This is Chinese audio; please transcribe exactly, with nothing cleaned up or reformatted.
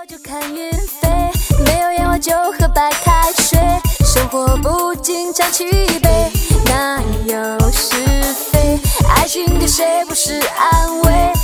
就看云飞，没有烟花就喝白开水，生活不经常起悲，哪有是非？爱情对谁不是安慰？